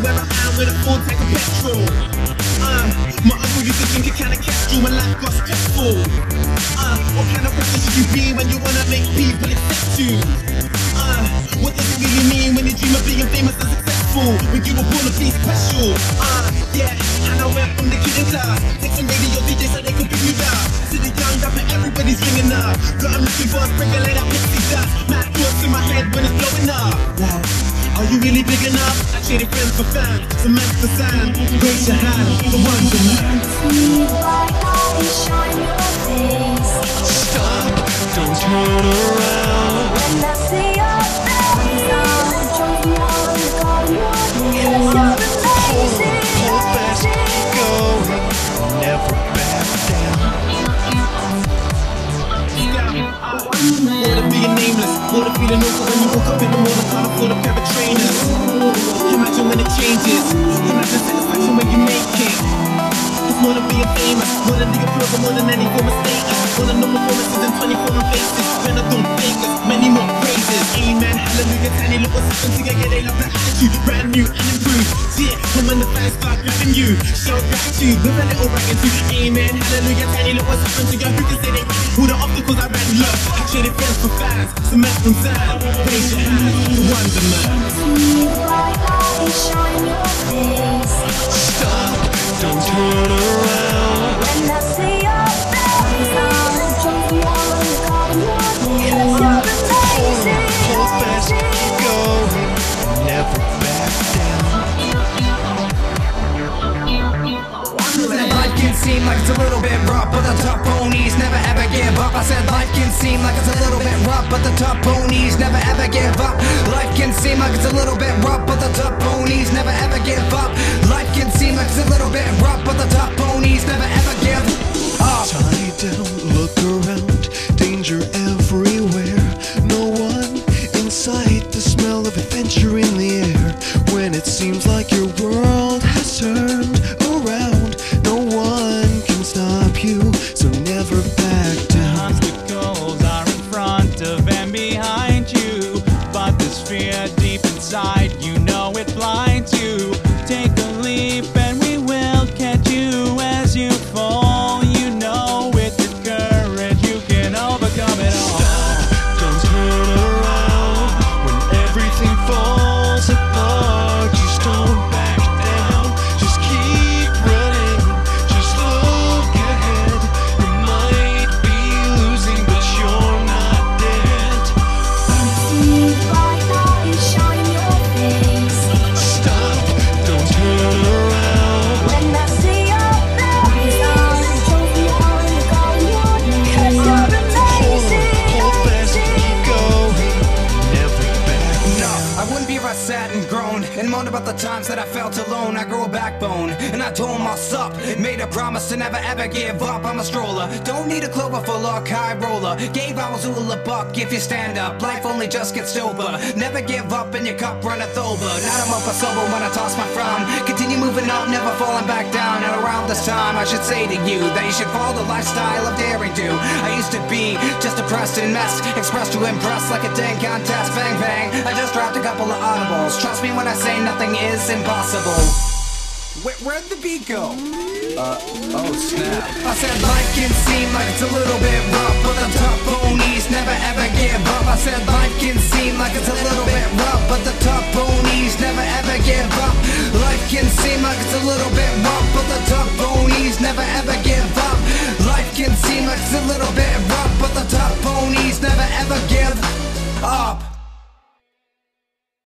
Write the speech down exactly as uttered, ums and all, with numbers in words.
where I am with a full tank of petrol. Uh, my uncle used to drink a can of Kestrel when life got stressful. Uh, what kind of person should you be when you wanna make people accept you? Uh, what does it really mean when you dream of being famous and successful? When you were born to be special. Uh, yeah, and I went from the kid in class, texting radio D Js so they could pick me up. To the young rapper, everybody's ringing up. But I'm looking for a sprinkle like that pixie dust. Mad thoughts in my head when it's blowing up. Wow. Are you really big enough? I traded friends for fans, cement for sand. Raise your hand, the ones in man. See why I shine your face. Stop, don't turn around. When I see your face, I'm jumping on the call your name. You're amazing, Hold fast, keep going, never back down. More than being nameless, more than feeling over when you woke up in the morning, can't afford a pair of trainers. Imagine when it changes, imagine satisfaction when you make it. It's more than being famous, more than the applause, more than any form of status. More than no performances and twenty-four faces. When I don't fake us, many more praises. Amen, hallelujah, tiny little something to get, yeah, they love the attitude. Brand new and improved, yeah, from when the fans start grabbing you. Show gratitude with a little ragging too. Amen, hallelujah, tiny little something to get. Who can say they who the obstacles I ran love? I traded friends for fans, cement from sand. Raise your hand, the wonder man. see why I shine your face. Stop, don't turn around. When I see your face, I'm jumping on the call your name. You're amazing, Hold fast, keep going, never back down. Life can seem like it's a little bit rough, but the top ponies never ever give up. I said life can seem like it's a little bit rough, but the top ponies never ever give up. Life can seem like it's a little bit rough, but the top ponies never ever give up. Life can seem like it's a little bit rough, but the top ponies never ever give up. Tie down, look around, danger everywhere. No one in sight, the smell of adventure in the air. When it seems like your world has turned around, no one can stop you, so never back down. Obstacles are in front of and behind you, but this fear deep inside, you know it blinds you. Take a leap and we will catch you as you fall. You know with your courage you can overcome it all. Stop, don't turn around. When everything falls apart, just don't back down. Just keep running, just look ahead. You might be losing, but you're not dead. see why I shine your face. Stop, don't turn around. When I see your face, I'm jumping on the call your name. You're amazing, Hold fast, keep going, never back No, down. I wouldn't be if I sat and groaned and moaned about the times that I felt alone. I grew a backbone and I told myself, made a promise to never ever give up. I'm a stroller, don't need a clover full or high roller. Gave I was a buck if you stand up. Life only just gets sober. Never give up and your cup runneth over. Not I'm up a sober when I toss my frown. Continue moving up, never falling back down. And around this time I should say to you that you should follow the lifestyle of daring do. I used to be just depressed and messed, expressed to impress like a dang contest. Bang bang, I just dropped a couple of audibles. Trust me when I say nothing is impossible. Where, where'd the beat go? Uh, oh snap. I said life can seem like it's a little bit rough, but the top ponies never ever give up. I said life can seem